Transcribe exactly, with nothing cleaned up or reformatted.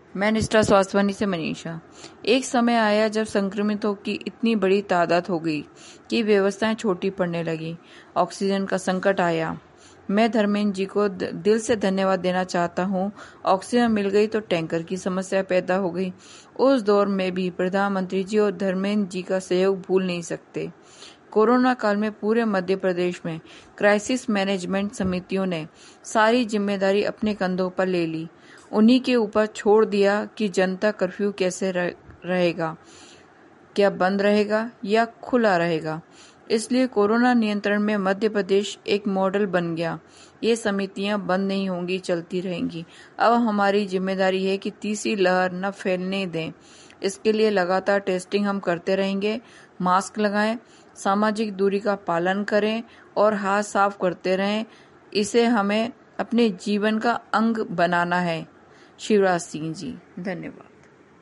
मैं निष्ठा स्वास्थ्यवानी से मनीषा। एक समय आया जब संक्रमितों की इतनी बड़ी तादाद हो गई कि व्यवस्थाएं छोटी पड़ने लगी। ऑक्सीजन का संकट आया। मैं धर्मेंद्र जी को दिल से धन्यवाद देना चाहता हूँ। ऑक्सीजन मिल गई तो टैंकर की समस्या पैदा हो गई। उस दौर में भी प्रधानमंत्री जी और धर्मेंद्र जी का सहयोग भूल नहीं सकते। कोरोना काल में पूरे मध्य प्रदेश में क्राइसिस मैनेजमेंट समितियों ने सारी जिम्मेदारी अपने कंधों पर ले ली। उन्हीं के ऊपर छोड़ दिया कि जनता कर्फ्यू कैसे रहेगा, क्या बंद रहेगा या खुला रहेगा। इसलिए कोरोना नियंत्रण में मध्य प्रदेश एक मॉडल बन गया। ये समितियां बंद नहीं होंगी, चलती रहेंगी। अब हमारी जिम्मेदारी है कि तीसरी लहर न फैलने दें। इसके लिए लगातार टेस्टिंग हम करते रहेंगे। मास्क लगाएं, सामाजिक दूरी का पालन करें और हाथ साफ करते रहें। इसे हमें अपने जीवन का अंग बनाना है। शिवराज सिंह जी, धन्यवाद।